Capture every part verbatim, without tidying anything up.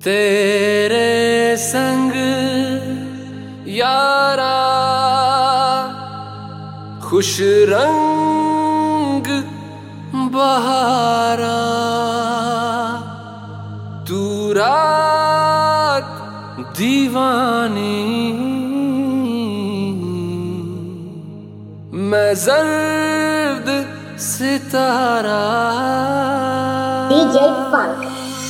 तेरे संग यारा खुश रंग बहारा, तू रात दीवानी मैं जर्द सितारा। डीजे फंक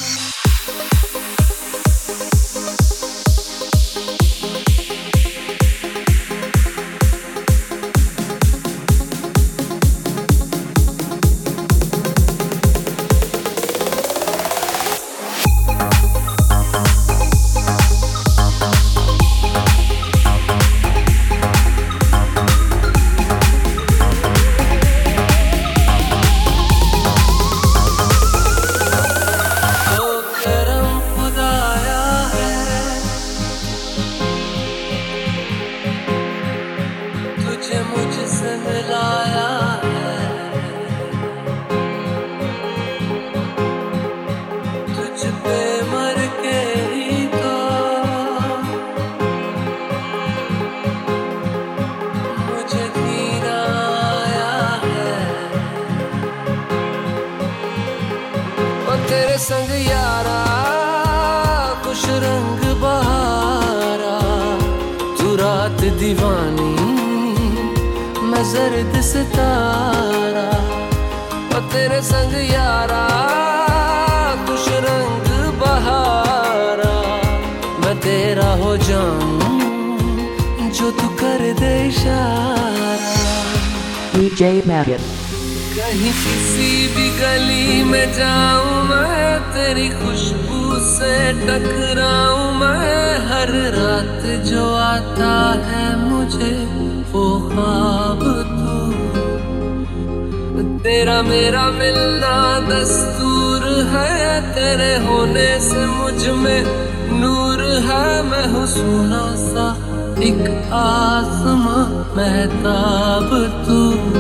मुझसे मिलाया है, तुझ पे मर के ही तो मुझे जीना आया है। और तेरे संग यारा खुश रंग बहारा, तू रात दीवानी मैं जर्द सितारा। और तेरे संग यारा खुश रंग बहारा, मैं तेरा हो जाऊं जो तू कर दे इशारा। डीजे मैरियन कहीं किसी भी गली में जाऊं मैं, तेरी खुशबू से टकराऊं मैं। हर रात जो आता है मुझे वो ख्वाब तू, तेरा मेरा मिलना दस्तूर है। तेरे होने से मुझ में नूर है, मैं हूँ सोना सा एक आसमां महताब तू।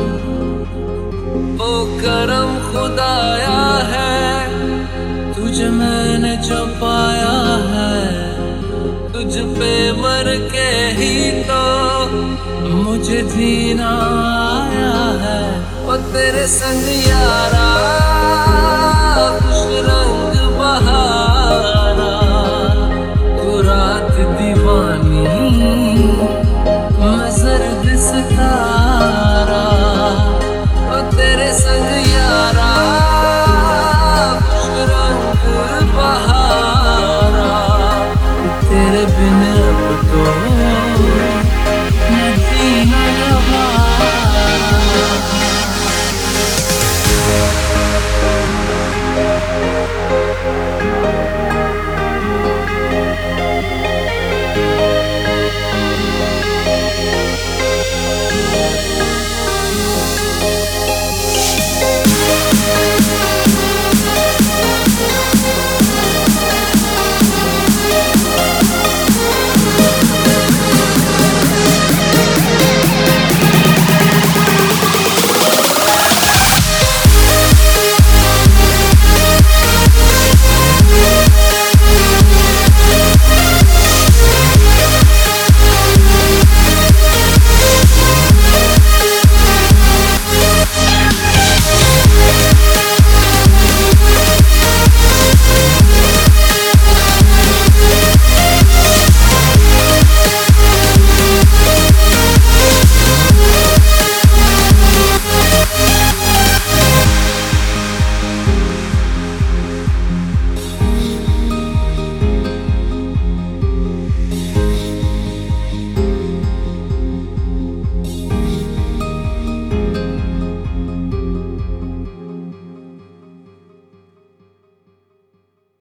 ओ करम खुदाया है तुझे मैंने जो पाया है, तुझ पे मर के ही तो मुझे जीना आया है। और तेरे संग यारा खुश रंग बहारा, तू रात दीवानी मैं जर्द सितारा। और तेरे संग यारा खुश रंग बहारा, तेरे बिन